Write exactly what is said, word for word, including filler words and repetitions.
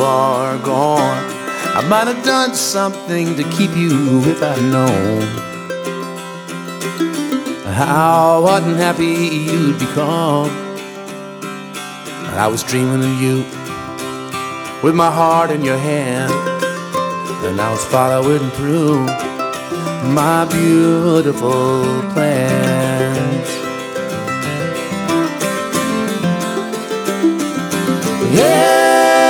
are gone. I might have done something to keep you if I'd known how unhappy you'd become. I was dreaming of you with my heart in your hand, and I was following through my beautiful plan.